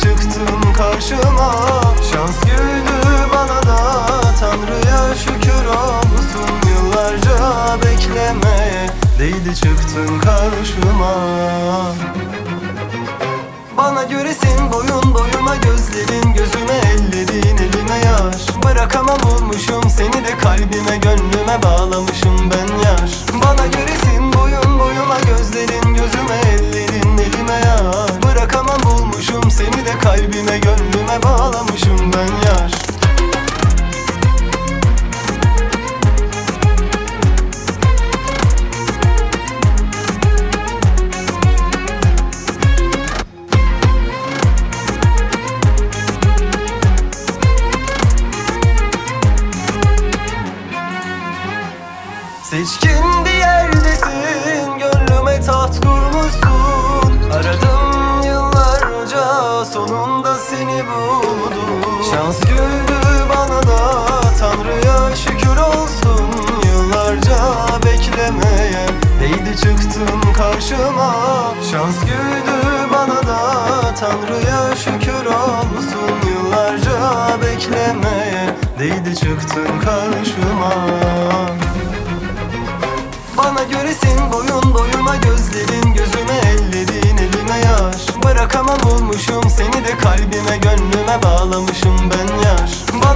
çıktın karşıma. Şans güldü bana da, Tanrı'ya şükür olsun. Yıllarca beklemeye değdi çıktın karşıma. Bana göresin boyun boyuma, gözlerin gözüme, ellerin elime yaş. Bırakamam olmuşum seni de, kalbime gönlüme bağlamışım ben yaş. Bana göresin boyun boyuma, gözlerin gözüme, ellerin elime yaş. Bırakamam olmuşum seni de, kalbime gönlüme bağlamışım ben yaş. Seçkin bir yerdesin, gönlüme taht kurmuşsun. Aradım yıllarca, sonunda seni buldum. Şans güldü bana da, Tanrı'ya şükür olsun. Yıllarca beklemeye değdi çıktın karşıma. Şans güldü bana da, Tanrı'ya şükür olsun. Yıllarca beklemeye değdi çıktın karşıma. Bana göresin boyun boyuma, gözlerin gözüme, ellerin elime yaş. Bırakamam olmuşum seni de, kalbime gönlüme bağlamışım ben yaş.